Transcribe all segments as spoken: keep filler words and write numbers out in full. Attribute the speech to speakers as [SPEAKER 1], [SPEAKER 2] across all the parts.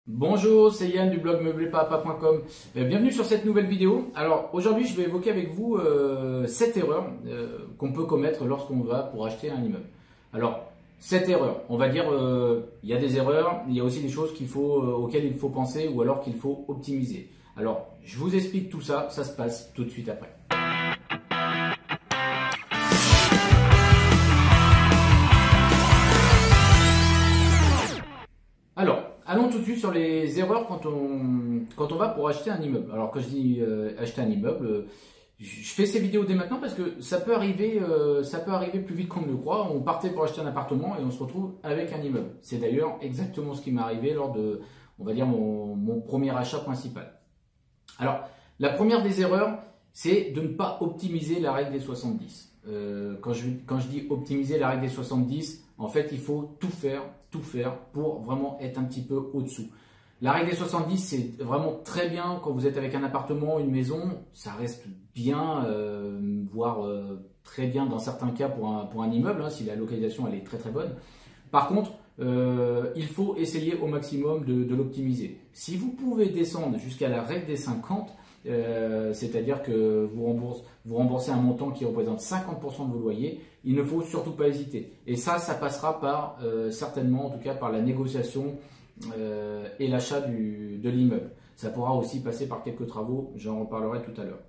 [SPEAKER 1] Bonjour, c'est Yann du blog meublé papa point com. Euh, Bienvenue sur cette nouvelle vidéo. Alors aujourd'hui, je vais évoquer avec vous euh, sept erreurs euh, qu'on peut commettre lorsqu'on va pour acheter un immeuble. Alors, sept erreurs, on va dire, euh, il y a des erreurs, il y a aussi des choses qu'il faut, euh, auxquelles il faut penser ou alors qu'il faut optimiser. Alors, je vous explique tout ça, ça se passe tout de suite après. Alors, allons tout de suite sur les erreurs quand on, quand on va pour acheter un immeuble. Alors, quand je dis euh, acheter un immeuble, euh, je fais ces vidéos dès maintenant parce que ça peut arriver, euh, ça peut arriver plus vite qu'on ne le croit. On partait pour acheter un appartement et on se retrouve avec un immeuble. C'est d'ailleurs exactement ce qui m'est arrivé lors de, on va dire, mon, mon premier achat principal. Alors, la première des erreurs, c'est de ne pas optimiser la règle des soixante-dix. Euh, quand, je, quand je dis optimiser la règle des soixante-dix, en fait, il faut tout faire, tout faire pour vraiment être un petit peu au-dessous. La règle des soixante-dix, c'est vraiment très bien quand vous êtes avec un appartement, une maison, ça reste bien, euh, voire euh, très bien dans certains cas pour un, pour un immeuble, hein, si la localisation elle est très très bonne. Par contre, euh, il faut essayer au maximum de, de l'optimiser. Si vous pouvez descendre jusqu'à la règle des cinquante, euh, c'est-à-dire que vous remboursez, vous remboursez un montant qui représente cinquante pour cent de vos loyers, il ne faut surtout pas hésiter. Et ça, ça passera par, euh, certainement, en tout cas par la négociation euh, et l'achat de l'immeuble. Ça pourra aussi passer par quelques travaux, j'en reparlerai tout à l'heure.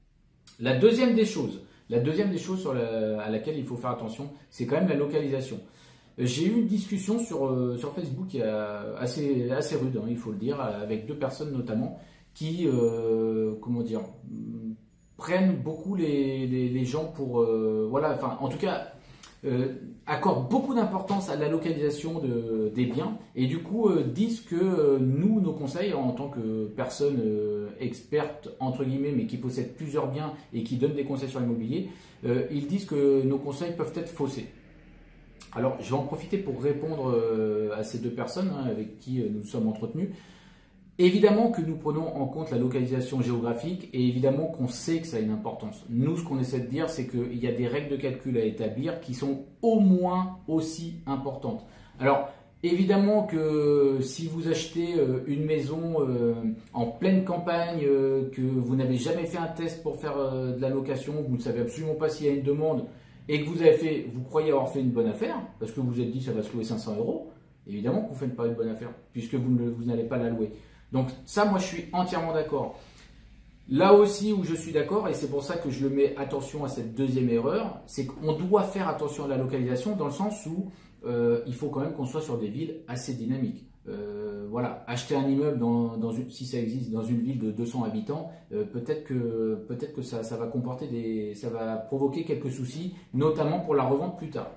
[SPEAKER 1] La deuxième des choses, la deuxième des choses sur la, à laquelle il faut faire attention, c'est quand même la localisation. J'ai eu une discussion sur, euh, sur Facebook qui est assez, assez rude, hein, il faut le dire, avec deux personnes notamment, qui, euh, comment dire, prennent beaucoup les, les, les gens pour, euh, voilà, enfin, en tout cas, euh, accordent beaucoup d'importance à la localisation de, des biens et du coup euh, disent que euh, nous, nos conseils, en tant que personnes euh, expertes, entre guillemets, mais qui possèdent plusieurs biens et qui donnent des conseils sur l'immobilier, euh, ils disent que nos conseils peuvent être faussés. Alors, je vais en profiter pour répondre euh, à ces deux personnes hein, avec qui euh, nous sommes entretenus. Évidemment que nous prenons en compte la localisation géographique et évidemment qu'on sait que ça a une importance. Nous, ce qu'on essaie de dire, c'est qu'il y a des règles de calcul à établir qui sont au moins aussi importantes. Alors, évidemment que si vous achetez euh, une maison euh, en pleine campagne, euh, que vous n'avez jamais fait un test pour faire euh, de la location, vous ne savez absolument pas s'il y a une demande et que vous avez fait, vous croyez avoir fait une bonne affaire, parce que vous vous êtes dit ça va se louer cinq cents euros, évidemment que vous ne faites pas une bonne affaire, puisque vous ne, vous n'allez pas la louer. Donc ça, moi, je suis entièrement d'accord. Là aussi où je suis d'accord, et c'est pour ça que je le mets attention à cette deuxième erreur, c'est qu'on doit faire attention à la localisation dans le sens où euh, il faut quand même qu'on soit sur des villes assez dynamiques. Euh, voilà, acheter un immeuble dans, dans une, si ça existe dans une ville de deux cents habitants, euh, peut-être que peut-être que ça, ça va comporter des, ça va provoquer quelques soucis, notamment pour la revente plus tard.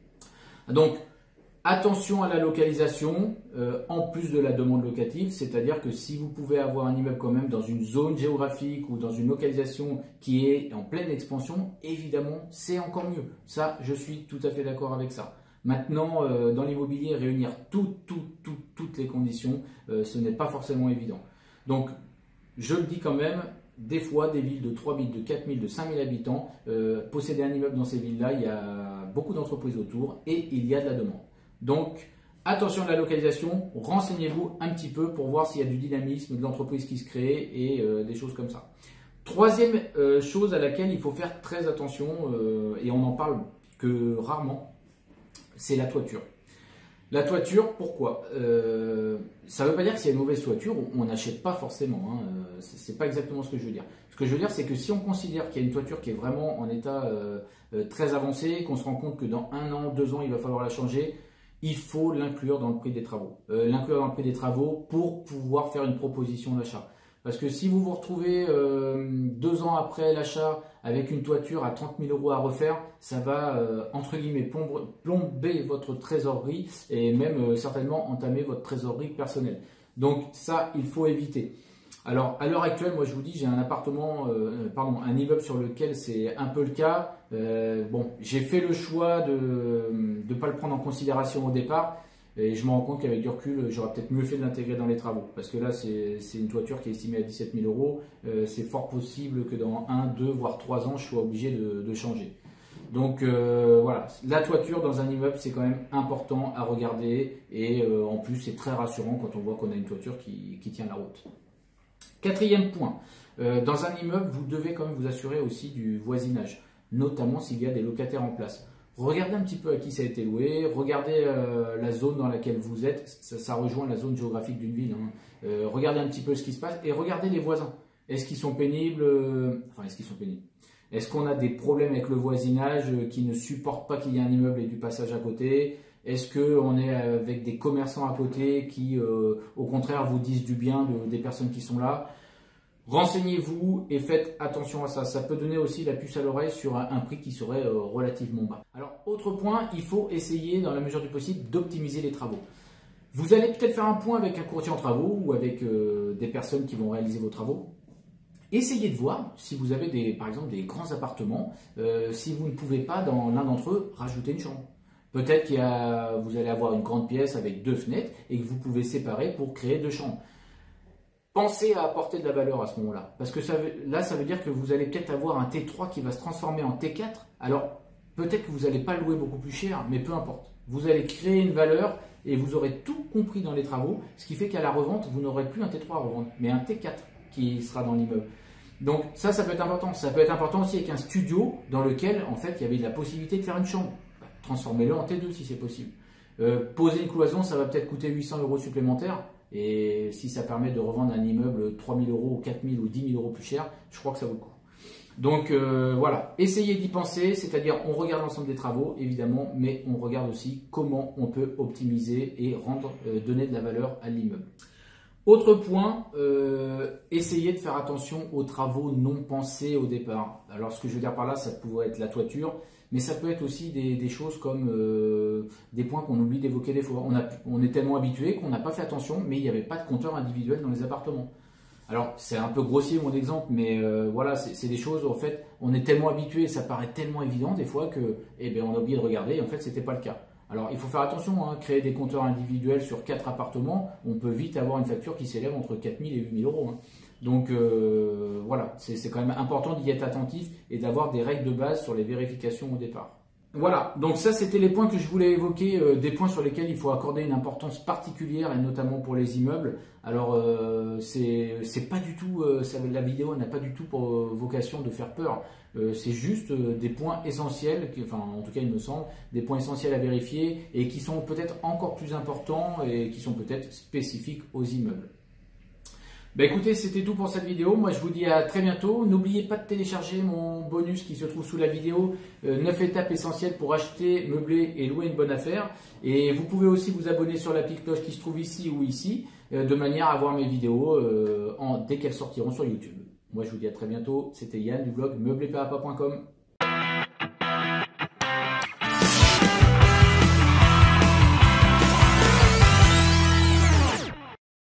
[SPEAKER 1] Donc attention à la localisation, euh, en plus de la demande locative, c'est-à-dire que si vous pouvez avoir un immeuble quand même dans une zone géographique ou dans une localisation qui est en pleine expansion, évidemment, c'est encore mieux. Ça, je suis tout à fait d'accord avec ça. Maintenant, euh, dans l'immobilier, réunir tout, tout, tout, toutes les conditions, euh, ce n'est pas forcément évident. Donc, je le dis quand même, des fois, des villes de trois mille, de quatre mille, de cinq mille habitants, euh, posséder un immeuble dans ces villes-là, il y a beaucoup d'entreprises autour et il y a de la demande. Donc, attention à la localisation, renseignez-vous un petit peu pour voir s'il y a du dynamisme, de l'entreprise qui se crée et euh, des choses comme ça. Troisième euh, chose à laquelle il faut faire très attention, euh, et on en parle que rarement, c'est la toiture. La toiture, pourquoi euh, Ça ne veut pas dire que s'il y a une mauvaise toiture, on n'achète pas forcément. Hein, euh, c'est pas exactement ce que je veux dire. Ce que je veux dire, c'est que si on considère qu'il y a une toiture qui est vraiment en état euh, euh, très avancé, qu'on se rend compte que dans un an, deux ans, il va falloir la changer, il faut l'inclure dans le prix des travaux. Euh, l'inclure dans le prix des travaux pour pouvoir faire une proposition d'achat. Parce que si vous vous retrouvez euh, deux ans après l'achat avec une toiture à trente mille euros à refaire, ça va, euh, entre guillemets, plomber votre trésorerie et même euh, certainement entamer votre trésorerie personnelle. Donc ça, il faut éviter. Alors, à l'heure actuelle, moi je vous dis, j'ai un appartement, euh, pardon, un immeuble sur lequel c'est un peu le cas. Euh, bon, j'ai fait le choix de ne pas le prendre en considération au départ. Et je me rends compte qu'avec du recul, j'aurais peut-être mieux fait de l'intégrer dans les travaux. Parce que là, c'est une toiture qui est estimée à dix-sept mille euros. Euh, c'est fort possible que dans un, deux, voire trois ans, je sois obligé de, de changer. Donc euh, voilà, la toiture dans un immeuble, c'est quand même important à regarder et euh, en plus c'est très rassurant quand on voit qu'on a une toiture qui, qui tient la route. Quatrième point, euh, dans un immeuble, vous devez quand même vous assurer aussi du voisinage, notamment s'il y a des locataires en place. Regardez un petit peu à qui ça a été loué, regardez euh, la zone dans laquelle vous êtes, ça, ça rejoint la zone géographique d'une ville. Hein. Euh, regardez un petit peu ce qui se passe et regardez les voisins. Est-ce qu'ils sont pénibles euh, Enfin, est-ce qu'ils sont pénibles Est-ce qu'on a des problèmes avec le voisinage euh, qui ne supportent pas qu'il y ait un immeuble et du passage à côté? Est-ce qu'on est avec des commerçants à côté qui, euh, au contraire, vous disent du bien de, des personnes qui sont là? Renseignez-vous et faites attention à ça. Ça peut donner aussi la puce à l'oreille sur un, un prix qui serait euh, relativement bas. Alors, autre point, il faut essayer, dans la mesure du possible, d'optimiser les travaux. Vous allez peut-être faire un point avec un courtier en travaux ou avec euh, des personnes qui vont réaliser vos travaux. Essayez de voir si vous avez des, par exemple des grands appartements, euh, si vous ne pouvez pas dans l'un d'entre eux rajouter une chambre. Peut-être qu'il y a, vous allez avoir une grande pièce avec deux fenêtres et que vous pouvez séparer pour créer deux chambres. Pensez à apporter de la valeur à ce moment-là. Parce que ça veut, là, ça veut dire que vous allez peut-être avoir un T trois qui va se transformer en T quatre. Alors, peut-être que vous n'allez pas le louer beaucoup plus cher, mais peu importe. Vous allez créer une valeur et vous aurez tout compris dans les travaux, ce qui fait qu'à la revente, vous n'aurez plus un T trois à revendre, mais un T quatre qui sera dans l'immeuble. Donc ça, ça peut être important. Ça peut être important aussi avec un studio dans lequel, en fait, il y avait de la possibilité de faire une chambre. Transformez-le en T deux si c'est possible. Euh, poser une cloison, ça va peut-être coûter huit cents euros supplémentaires. Et si ça permet de revendre un immeuble trois mille euros ou quatre mille ou dix mille euros plus cher, je crois que ça vaut le coup. Donc euh, voilà, essayez d'y penser, c'est-à-dire on regarde l'ensemble des travaux évidemment, mais on regarde aussi comment on peut optimiser et rendre, euh, donner de la valeur à l'immeuble. Autre point, euh, essayez de faire attention aux travaux non pensés au départ. Alors ce que je veux dire par là, ça pourrait être la toiture, mais ça peut être aussi des, des choses comme euh, des points qu'on oublie d'évoquer des fois. On, a, on est tellement habitué qu'on n'a pas fait attention, mais il n'y avait pas de compteur individuel dans les appartements. Alors c'est un peu grossier mon exemple, mais euh, voilà, c'est des choses en fait, on est tellement habitué, ça paraît tellement évident des fois que, eh bien, on a oublié de regarder et en fait c'était pas le cas. Alors il faut faire attention, hein, créer des compteurs individuels sur quatre appartements, on peut vite avoir une facture qui s'élève entre quatre mille et huit mille euros. Hein. Donc euh, voilà, c'est quand même important d'y être attentif et d'avoir des règles de base sur les vérifications au départ. Voilà, donc ça c'était les points que je voulais évoquer, euh, des points sur lesquels il faut accorder une importance particulière et notamment pour les immeubles. Alors euh, c'est pas du tout, euh, ça, la vidéo n'a pas du tout pour euh, vocation de faire peur. Euh, c'est juste euh, des points essentiels, qui, enfin en tout cas il me semble, des points essentiels à vérifier et qui sont peut-être encore plus importants et qui sont peut-être spécifiques aux immeubles. Ben écoutez, c'était tout pour cette vidéo. Moi, je vous dis à très bientôt. N'oubliez pas de télécharger mon bonus qui se trouve sous la vidéo. Euh, neuf étapes essentielles pour acheter, meubler et louer une bonne affaire. Et vous pouvez aussi vous abonner sur la petite cloche qui se trouve ici ou ici, euh, de manière à voir mes vidéos euh, en, dès qu'elles sortiront sur YouTube. Moi, je vous dis à très bientôt. C'était Yann du blog meubler papa point com.